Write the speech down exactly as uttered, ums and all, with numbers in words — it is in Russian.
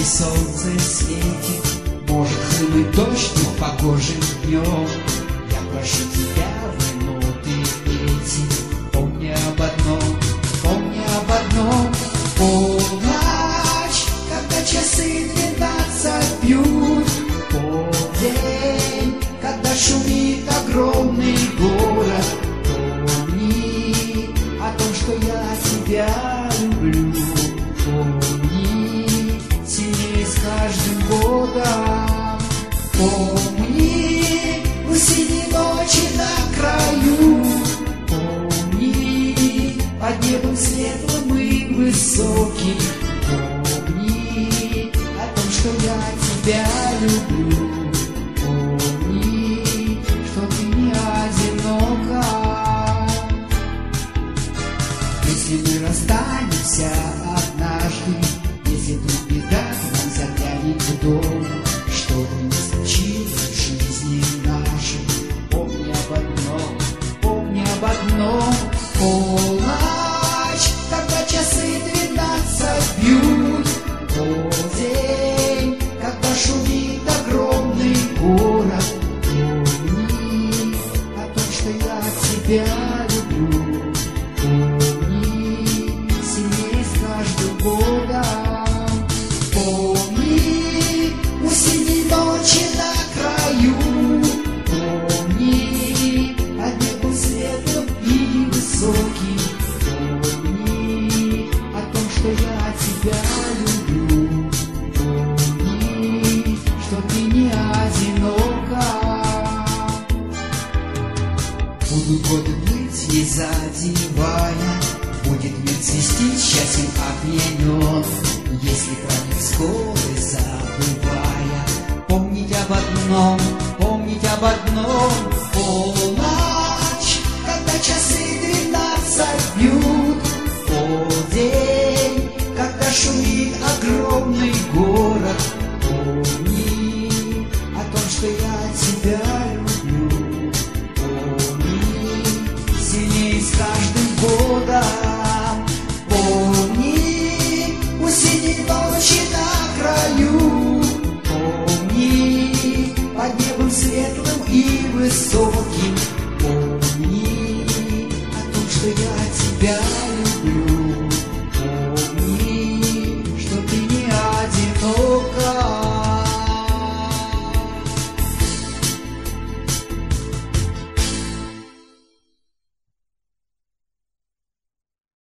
солнце светит, может хлынуть дождь, но погожим днем. Я прошу тебя в минуты эти, помни об одном, помни об одном. Полночь, когда часы двенадцать бьют, полдень, когда шумит огромный город, помни о том, что я тебя люблю. Помни, сильнее с каждым годом. Помни, у синей ночи на краю. Помни, под небом светлым и высоким. Помни о том, что я тебя люблю. Помни, что ты не одинока. Если мы расстанемся однажды, если вдруг беда нам заглянет в дом, что бы ни случилось в жизни нашей, помни об одном, помни об одном. Полночь, когда часы двенадцать бьют, полдень, когда шумит огромный город, помни о том, что я тебя люблю. Помни, сильнее с каждым годом. Помни, у синей ночи на краю. Помни, под небом светлым и высоким. Помни о том, что я тебя люблю. Помни, что ты не одинока. Будут годы плыть, не задевая, будет мир цвести, счастьем опьянен. Если хранить скорость, забывая, помнить об одном, помнить об одном.